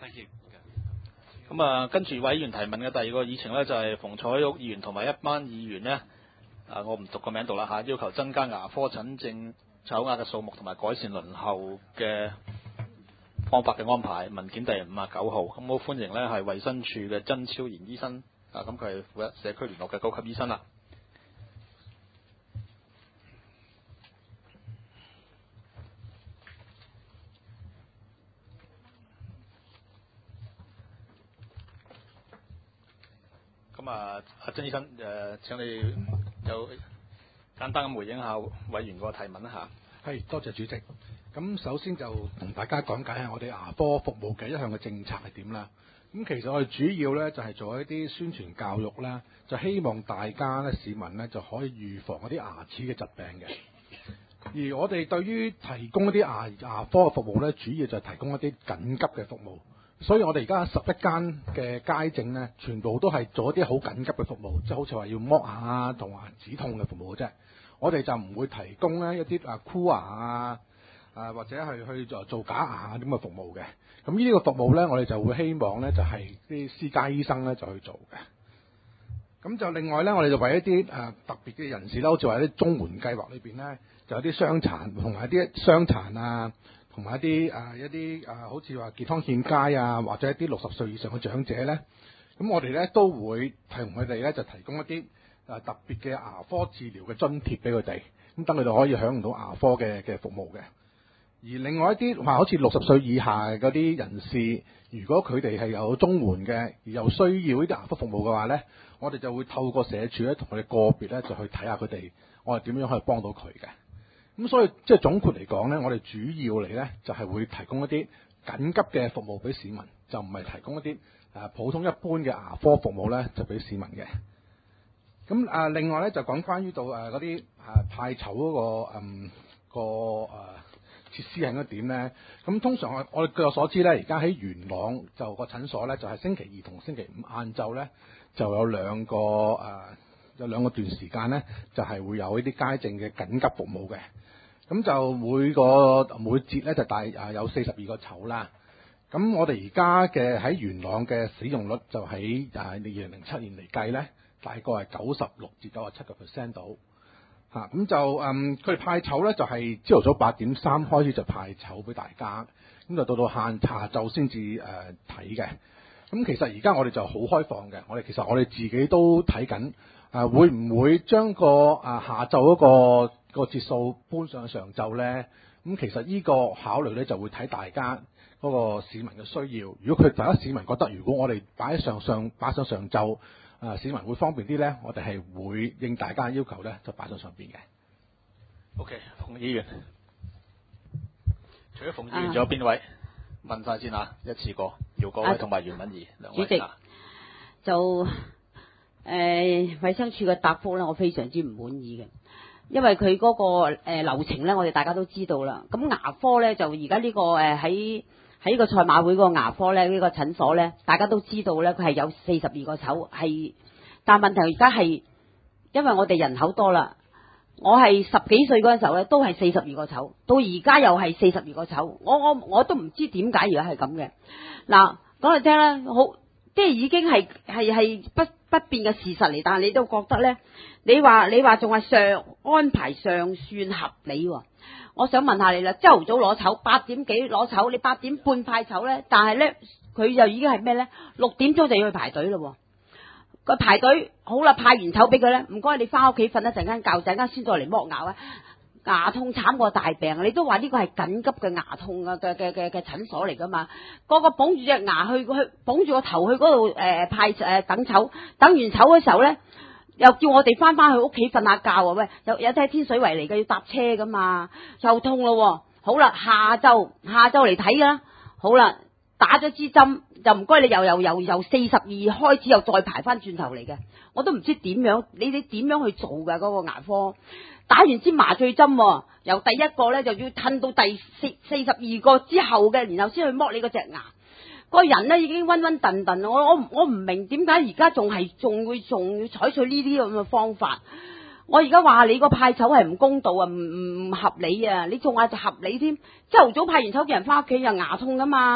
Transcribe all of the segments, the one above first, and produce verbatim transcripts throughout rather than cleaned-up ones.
咁啊，跟住委員提問嘅第二個議程呢，就係馮彩玉議員同埋一班議員呢，啊，我唔讀個名讀啦嚇，要求增加牙科診症籌額嘅數目同埋改善輪候嘅方法嘅安排，文件第五十九號。咁好歡迎呢係衛生署嘅曾超賢醫生，啊，咁佢係負責社區聯絡嘅高級醫生啦。咁啊，阿曾醫生，誒、呃，請你有簡單咁回應下委員個提問一下。 係，多謝主席。咁首先就同大家講解下我哋牙科服務嘅一向嘅政策係點啦。咁其實我哋主要咧就係做一啲宣傳教育啦，就希望大家咧市民咧就可以預防一啲牙齒嘅疾病嘅。而我哋對於提供一啲牙牙科嘅服務咧，主要就係提供一啲緊急嘅服務。所以我哋而家十一間嘅街症咧，全部都係做一啲好緊急嘅服務，即係好似話要剝牙啊同牙止痛嘅服務嘅啫。我哋就唔會提供咧一啲啊箍牙啊，啊或者係去做做假牙咁嘅服務嘅。咁呢啲個服務咧，我哋就會希望咧就係啲私家醫生咧就去做嘅。咁就另外咧，我哋就為一啲誒特別嘅人士啦，好似話啲綜援計劃裏邊咧，就有啲傷殘同埋一啲傷殘啊。同埋一啲誒、呃、一啲誒、呃，好似話健康欠佳啊，或者一啲六十歲以上嘅長者咧，咁我哋咧都會提同佢哋咧就提供一啲誒、呃、特別嘅牙科治療嘅津貼俾佢哋，咁等佢哋可以享用到牙科嘅嘅服務嘅。而另外一啲話好似六十歲以下嗰啲人士，如果佢哋係有綜援嘅，而又需要呢啲牙科服務嘅話咧，我哋就會透過社署咧同佢哋個別咧就去睇下佢哋，我哋點樣可以幫到佢嘅。咁所以即係總括嚟講咧，我哋主要嚟咧就係、是、會提供一啲緊急嘅服務俾市民，就唔係提供一啲誒、呃、普通一般嘅牙科服務咧，就俾市民嘅。咁啊、呃，另外咧就講關於到誒嗰啲誒派籌嗰個嗯個誒設施係應該點咧？咁通常我我哋據我所知咧，而家喺元朗就個診所咧，就係、是、星期二同星期五晏晝咧就有兩個誒、呃、有兩個段時間咧，就係、是、會有呢啲街症嘅緊急服務嘅。咁就每個每節咧就大啊有四十二個籌啦。咁我哋而家嘅喺元朗嘅使用率就喺啊二零零七年嚟計咧，大概係九十六至九十七個 percent 到嚇。咁就嗯佢哋派籌咧就係朝頭早八點三開始就派籌俾大家，咁就到到晏下晝先至誒睇嘅。咁其實而家我哋就好開放嘅，我哋其實我哋自己都睇緊啊，會唔會將個啊下晝嗰個個節數搬上上晝咧？咁其實呢個考慮咧就會睇大家嗰個市民嘅需要。如果佢大家市民覺得如果我哋擺喺上上擺上上晝，啊市民會方便啲咧，我哋係會應大家要求咧就擺上上邊嘅。 OK， 馮議員，除咗馮議員，仲有邊位？問晒先啊，一次過，姚國威同埋袁敏儀兩位。 主席，就誒衛生署嘅答覆咧，我非常之唔滿意嘅。因為佢嗰個誒流程咧，我哋大家都知道啦。咁牙科咧就而家呢個誒喺喺呢個賽馬會嗰個牙科咧呢個診所咧，大家都知道咧，佢係有四十二個籌，係但問題而家係因為我哋人口多啦，我係十幾歲嗰陣時候咧都係四十二個籌，到而家又係四十二個籌，我我我都唔知點解而家係咁嘅。嗱，講嚟聽啦，好即係已經係係係不不變嘅事實嚟，但係你都覺得咧？你話你話仲係上安排尚算合理喎？我想問下你啦，朝頭早攞籌，八點幾攞籌，你八點半派籌咧，但係咧佢又已經係咩咧？六點鐘就要去排隊咯。個排隊好啦，派完籌俾佢咧，唔該你翻屋企瞓一陣間覺，陣間先再嚟剝牙啊！牙痛慘過大病，你都話呢個係緊急嘅牙痛嘅嘅嘅嘅嘅診所嚟噶嘛？個個捧住隻牙去去捧住個頭去嗰度誒派誒、呃、等籌，等完籌嘅時候咧。又叫我哋翻翻去屋企瞓下覺啊！喂，有有睇天水圍嚟嘅，要搭車噶嘛，又痛咯。好啦，下晝下晝嚟睇啦。好啦，打咗支針，就唔該你又又又由四十二開始又再排翻轉頭嚟嘅，我都唔知點樣，你哋點樣去做㗎嗰個牙科？打完支麻醉針，由第一個咧就要褪到第四四十二個之後嘅，然後先去剝你嗰隻牙。個人咧已經暈暈頓頓，我我我唔明點解而家仲係仲會仲要採取呢啲咁嘅方法。我而家話你個派籌係唔公道啊，唔唔唔合理啊！你仲話就合理添，朝頭早派完籌叫人翻屋企又牙痛噶嘛，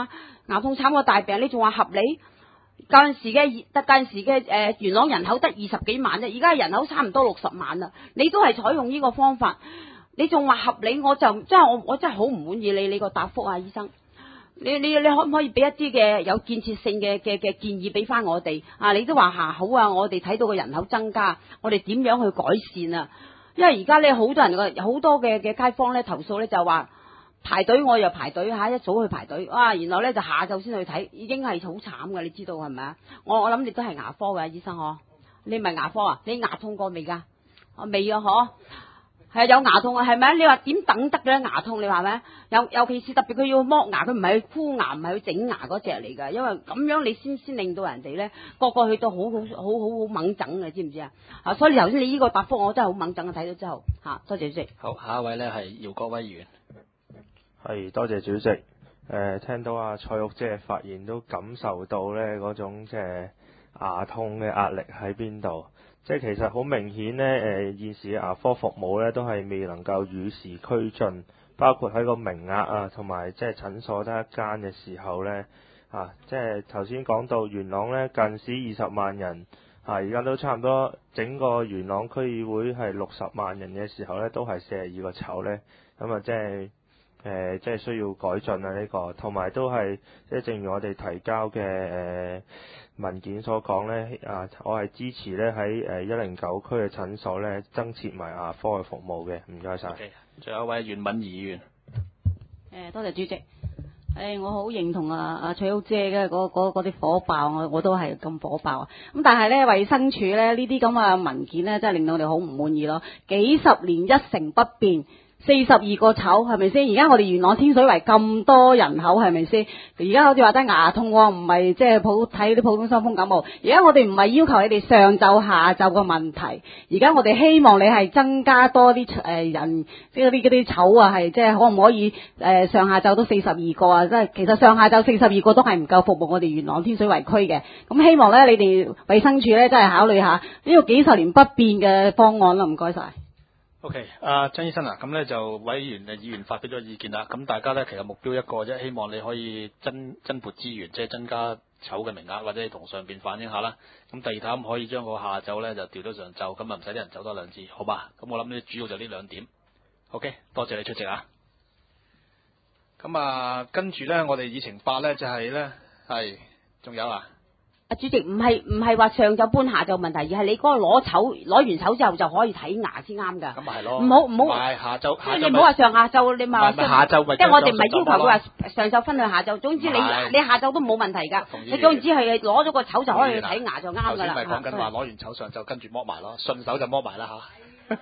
牙痛慘過大病，你仲話合理？嗰陣時嘅得嗰陣時嘅誒元朗人口得二十幾萬啫，而家人口差唔多六十萬啦，你都係採用呢個方法，你仲話合理？我就真係我我真係好唔滿意你你個答覆啊，醫生。你你你可唔可以俾一啲嘅有建設性嘅嘅嘅建議俾翻我哋啊？你都話下好啊，我哋睇到個人口增加，我哋點樣去改善啊？因為而家咧好多人嘅好多嘅嘅街坊咧投訴咧就話排隊，我又排隊嚇，一早去排隊，哇！然後咧就下晝先去睇，已經係好慘㗎，你知道係咪啊？我我諗你都係牙科嘅醫生嗬，你唔係牙科啊？你牙痛過未㗎？我未啊，嗬。係有牙痛啊，係咪？你話點等得嘅牙痛？你話咩？尤尤其是特別佢要剝牙，佢唔係去箍牙，唔係去整牙嗰隻嚟㗎。因為咁樣你先先令到人哋咧個個去到好好好好好猛整嘅，知唔知啊？啊，所以頭先你呢個答覆我真係好猛整啊！睇到之後嚇，多謝主席。 好，下一位咧係姚國威議員。 係，多謝主席。誒、呃，聽到阿蔡玉姐發言都感受到咧嗰種即係牙痛嘅壓力喺邊度。即係其實好明顯呢，誒、呃、現時嘅牙科服務呢都係未能夠與時俱進，包括喺個名額啊，同埋即係診所得一間嘅時候呢，啊，即係頭先講到元朗呢近市二十萬人，啊而家都差唔多整個元朗區議會係六十萬人嘅時候呢，都係四十二個籌呢。咁啊即係誒即係需要改進啊呢、呢個，同埋都係即係正如我哋提交嘅誒。呃文件所講呢，啊，我係支持呢喺誒一零九區嘅診所呢增設埋牙科嘅服務嘅，唔該晒。 Okay，仲有一位袁敏儀議員。 誒，多謝主席。誒，我好認同啊啊翠玉姐嘅嗰嗰啲火爆，我我都係咁火爆啊。咁但係呢，衛生署呢呢啲咁嘅文件呢，真係令到我哋好唔滿意咯。幾十年一成不變。四十二個籌係咪先？而家我哋元朗天水圍咁多人口係咪先？而家好似話得牙痛喎，唔係即係普睇啲普通傷風感冒。而家我哋唔係要求你哋上晝下晝嘅問題，而家我哋希望你係增加多啲誒、呃、人，即係啲嗰啲籌啊，係即係可唔可以誒、呃、上下晝都四十二個啊？即係其實上下晝四十二個都係唔夠服務我哋元朗天水圍區嘅。咁希望咧你哋衛生署咧真係考慮下呢個幾十年不變嘅方案啦。唔該晒。 O.K. 阿張醫生啊，咁咧就委員誒議員發表咗意見啦。咁大家咧其實目標一個啫，希望你可以增增撥資源，即係增加籌嘅名額，或者同上邊反映下啦。咁第二睇可唔可以將個下晝咧就調到上晝，咁啊唔使啲人走多兩次，好嘛？咁我諗咧主要就呢兩點。O.K. 多謝你出席啊。咁啊，跟住咧我哋議程法咧就係咧係仲有啊。 啊，主席唔係唔係話上晝搬下晝問題，而係你嗰個攞籌攞完籌之後就可以睇牙先啱㗎。 咁咪係咯。 唔好唔好。 唔係下晝， 即係你唔好話上下晝，你咪話下晝即係我哋唔係要求佢話上晝分去下晝，總之你係你下晝都冇問題㗎。你總之係攞咗個籌就可以去睇牙就啱㗎啦。 頭先咪講緊話攞完籌上晝跟住剝埋咯，順手就剝埋啦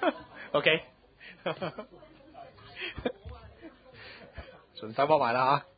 吓。O K。順手剝埋啦吓。